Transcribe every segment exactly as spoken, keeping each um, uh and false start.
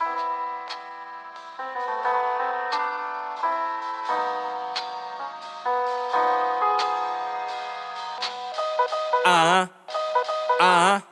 Uh-huh. Uh-huh.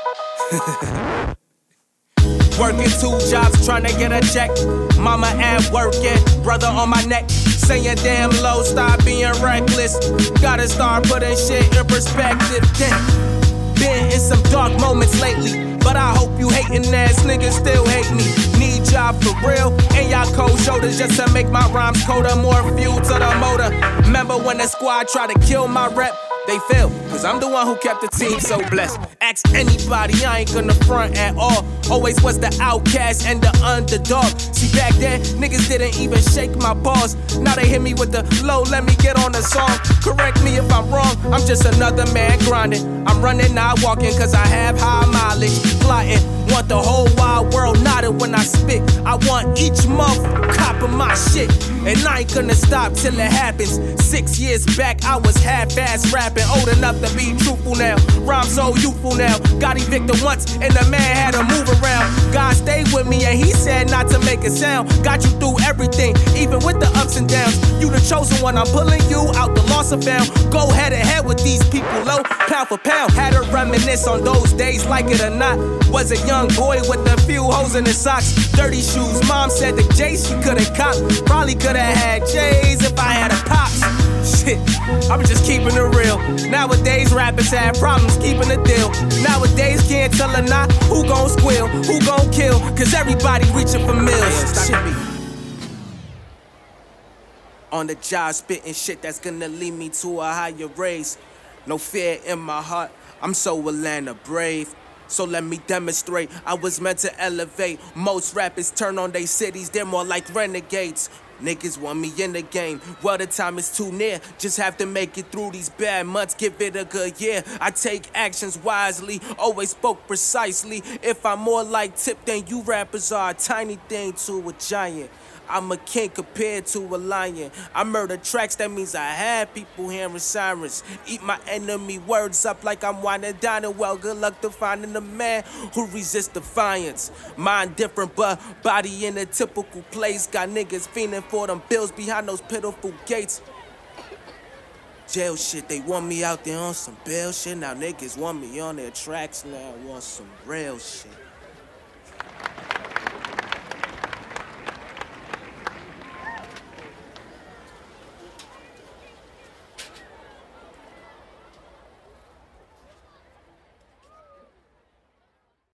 Working two jobs, trying to get a check. Mama at work and brother on my neck. Saying damn low, stop being reckless. Gotta start putting shit in perspective. Damn. Been in some dark moments lately, but I hope you hating ass niggas still hate me. Need y'all for real, and y'all cold shoulders just to make my rhymes colder. More fuel to the motor. Remember when the squad tried to kill my rep? They failed, cause I'm the one who kept the team so blessed. Ask anybody, I ain't gonna front at all. Always was the outcast and the underdog. See, back then, niggas didn't even shake my balls. Now they hit me with the low, let me get on the song. Correct me if I'm wrong, I'm just another man grinding. I'm running, not walking, cause I have high mileage. Plotting, want the whole wide world nodded when I spit. I want each month copping my shit. And I ain't gonna stop till it happens. Six years back, I was half-ass rapping. Old enough to be truthful now. Rhyme so youthful now. Got evicted once and the man had to move around. God stayed with me and he said not to make a sound. Got you through everything, even with the ups and downs. You the chosen one, I'm pulling you out the loss of found. Go head to head with these people low, pound for pound. Had to reminisce on those days, like it or not. Was a young boy with a few holes in his socks. Dirty shoes, mom said the J's she couldn't cop. Probably could've had J's if I had a pops. Shit, I'm just keeping it real. Nowadays rappers have problems keeping the deal. Nowadays can't tell a not who gon' squeal, who gon' kill, cause everybody reaching for mills. Shit. On the job spitting shit that's gonna lead me to a higher race. No fear in my heart, I'm so Atlanta brave. So let me demonstrate, I was meant to elevate. Most rappers turn on they cities, they're more like renegades. Niggas want me in the game, well the time is too near. Just have to make it through these bad months, give it a good year. I take actions wisely, always spoke precisely. If I'm more like Tip than you rappers are, a tiny thing to a giant. I'm a king compared to a lion. I murder tracks, that means I have people hearing sirens. Eat my enemy words up like I'm winding down. And well, good luck to finding a man who resists defiance. Mind different, but body in a typical place. Got niggas fiending for them bills behind those pitiful gates. Jail shit, they want me out there on some bail shit. Now niggas want me on their tracks now, want some real shit.